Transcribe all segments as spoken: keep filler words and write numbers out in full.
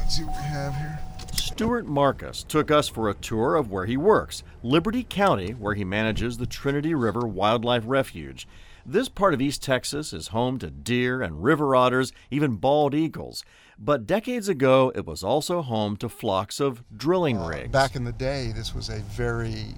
Let's see what we have here. Stuart Marcus took us for a tour of where he works, Liberty County, where he manages the Trinity River Wildlife Refuge. This part of East Texas is home to deer and river otters, even bald eagles. But decades ago, it was also home to flocks of drilling Uh, rigs. back in the day, this was a very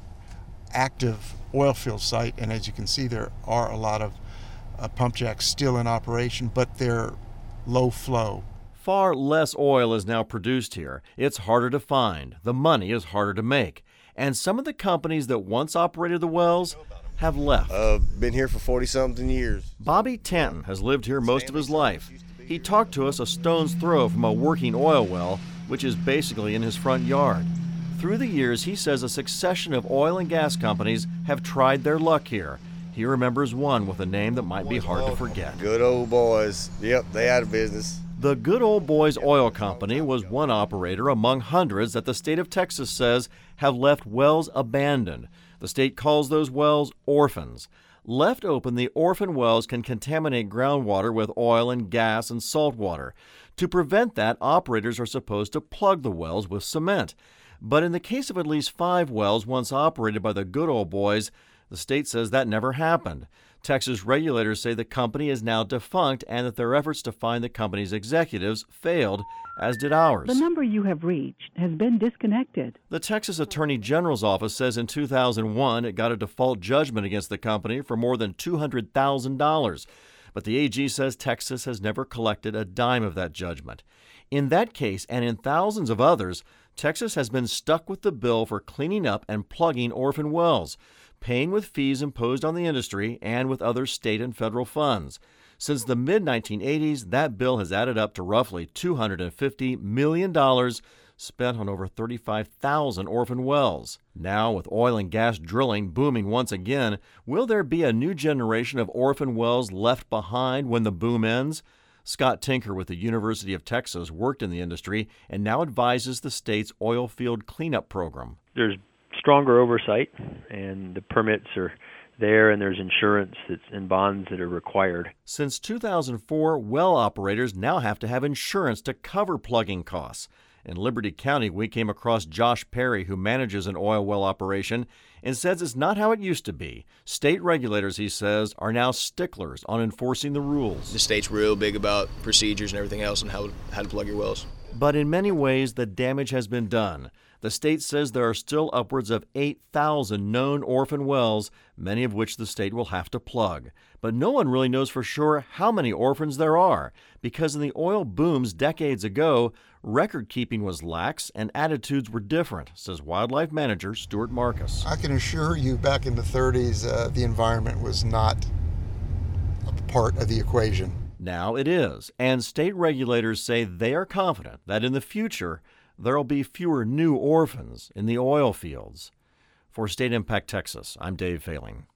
active oil field site, and as you can see, there are a lot of uh, pump jacks still in operation, but they're low flow. Far less oil is now produced here. It's harder to find. The money is harder to make. And some of the companies that once operated the wells have left. Uh, been here for forty-something years. Bobby Tanton has lived here most of his life. He talked to us a stone's throw from a working oil well, which is basically in his front yard. Through the years, he says a succession of oil and gas companies have tried their luck here. He remembers one with a name that might be hard to forget. Good old boys. Yep, they out of business. The Good Old Boys Oil Company was one operator among hundreds that the state of Texas says have left wells abandoned. The state calls those wells orphans. Left open, the orphan wells can contaminate groundwater with oil and gas and salt water. To prevent that, operators are supposed to plug the wells with cement. But in the case of at least five wells once operated by the Good Old Boys, the state says that never happened. Texas regulators say the company is now defunct and that their efforts to find the company's executives failed, as did ours. The number you have reached has been disconnected. The Texas Attorney General's office says in two thousand one it got a default judgment against the company for more than two hundred thousand dollars. But the A G says Texas has never collected a dime of that judgment. In that case, and in thousands of others, Texas has been stuck with the bill for cleaning up and plugging orphan wells, paying with fees imposed on the industry and with other state and federal funds. Since the mid nineteen eighties, that bill has added up to roughly two hundred fifty million dollars spent on over thirty-five thousand orphan wells. Now, with oil and gas drilling booming once again, will there be a new generation of orphan wells left behind when the boom ends? Scott Tinker with the University of Texas worked in the industry and now advises the state's oil field cleanup program. There's stronger oversight, and the permits are there, and there's insurance that's, and bonds that are required. Since two thousand four, well operators now have to have insurance to cover plugging costs. In Liberty County, we came across Josh Perry, who manages an oil well operation, and says it's not how it used to be. State regulators, he says, are now sticklers on enforcing the rules. The state's real big about procedures and everything else and how, how to plug your wells. But in many ways, the damage has been done. The state says there are still upwards of eight thousand known orphan wells, many of which the state will have to plug. But no one really knows for sure how many orphans there are, because in the oil booms decades ago, record-keeping was lax and attitudes were different, says wildlife manager Stuart Marcus. I can assure you back in the thirties, uh, the environment was not a part of the equation. Now it is, and state regulators say they are confident that in the future there will be fewer new orphans in the oil fields. For State Impact Texas, I'm Dave Failing.